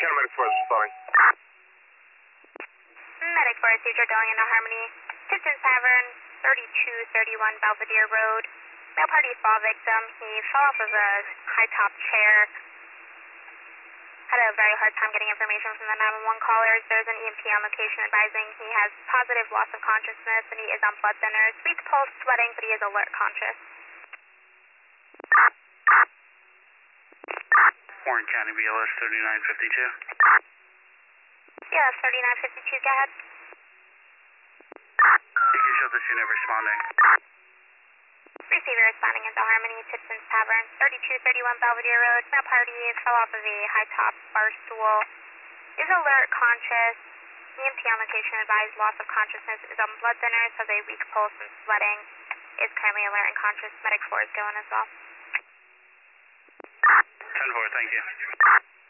Medic 4 is responding. Medic 4 Cedar going into Harmony. Tipton Tavern, 3231 Belvedere Road. Male party fall victim. He fell off of a high top chair. Had a very hard time getting information from the 911 callers. There's an EMT on location advising he has positive loss of consciousness and he is on blood thinners. Weak pulse, sweating, but he is alert conscious. Warren County BLS 3952. BLS 3952, go ahead. You can show this unit responding. Receiver responding into Harmony, Tipton's Tavern, 3231 Belvedere Road. Male party fell off of a high top bar stool. Is alert conscious. EMT on location advised loss of consciousness. Is on blood thinners, has a weak pulse and sweating. Is currently alert and conscious. Medic 4 is going as well. 10-4, thank you.